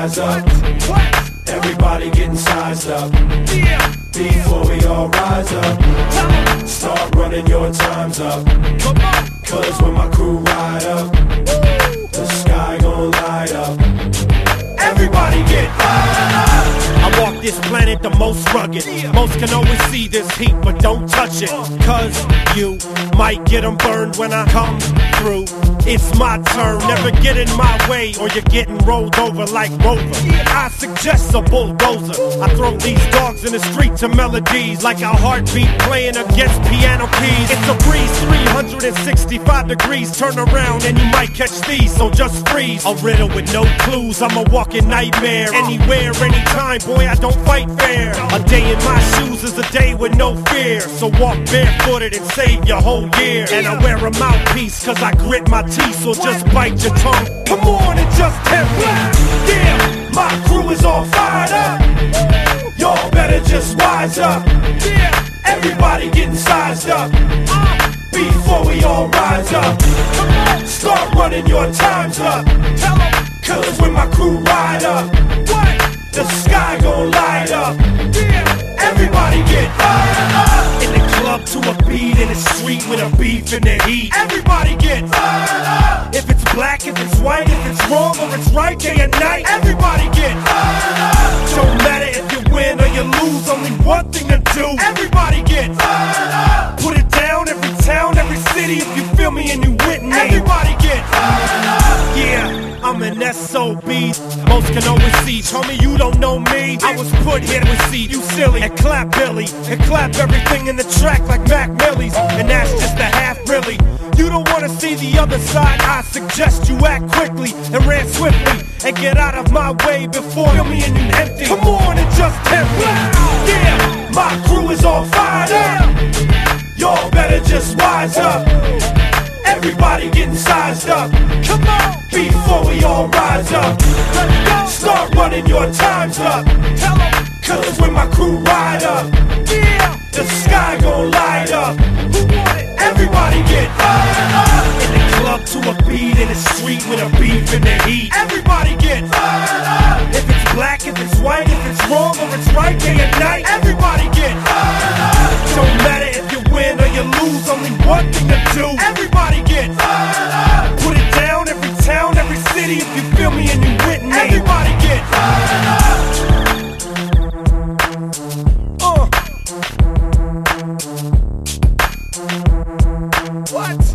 rise up. Everybody getting sized up. Before we all rise up, start running your times up. Cause when my crew ride up, the sky gon' light up. Everybody get fired up. I walk this planet the most rugged. Most can always see this heat, but don't touch it. Cause you might get them burned when I come through. It's my turn, never get in my way or you're getting rolled over like Rover. I suggest a bulldozer. I throw these dogs in the street to melodies like a heartbeat playing against piano keys. It's a breeze, 365 degrees. Turn around and you might catch these, so just freeze. A riddle with no clues, I'm a walking nightmare. Anywhere, anytime, boy, I don't fight fair. A day in my shoes is a day with no fear. So walk barefooted and save your whole year. And I wear a mouthpiece cause I grit my teeth, so just bite your tongue. Come on and just tempt me. Yeah, my crew is all fired up. Y'all better just wise up. Everybody getting sized up. Before we all rise up, start running your times up. Cause when my crew ride up, the sky gon' light up. Everybody get fired up. In the club to a beat, in the street with a beef in the heat. Everybody get fired up. If it's black, if it's white, if it's wrong or it's right, day and night. Everybody get fired up. Don't matter if you win or you lose, only one thing to do. Everybody get fired up. Put it down, every town, every city, if you feel me and you with me. Everybody get fired up. Yeah, I'm an SOB. Most can always see. Told me you don't know me. I was put here to see you silly and clap Billy and clap everything in the track like Mac Millie's. And that's just a half really. You don't wanna see the other side, I suggest you act quickly and ran swiftly and get out of my way before feel me and you empty. Come on and just tempt me. Yeah, my crew is all fired up. Y'all better just wise up. Everybody getting sized up. Come on, before we all rise up, start running your times up. Cause when my crew ride up, the sky gon' light up. Everybody get fired up. In the club to a beat, in the street with a beef in the heat. Everybody get fired up. If it's black, if it's white, if it's wrong or it's right, day and night. Everybody get fired up. Don't matter if you win or you lose, only one thing to do. Everybody get fired up. Put it down, every town, every city, if you feel me and you with me. Everybody get fired up. What?